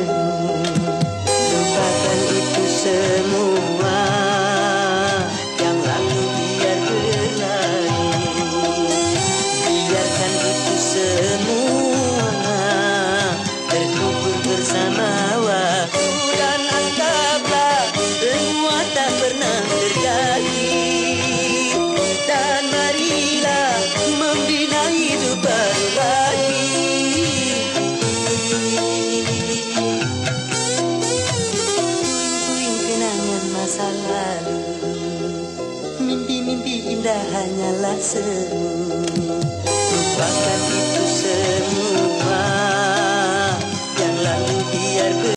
semu. Lupakan itu semua, yang lalu biar berlalu. Biarkan itu semua terkubur bersama waktu, dan anggaplah semua tak pernah terjadi. Dan marilah membina hidup baru lagi. Puing kenangan masa lalu, mimpi-mimpi indah hanyalah semu. Lupakan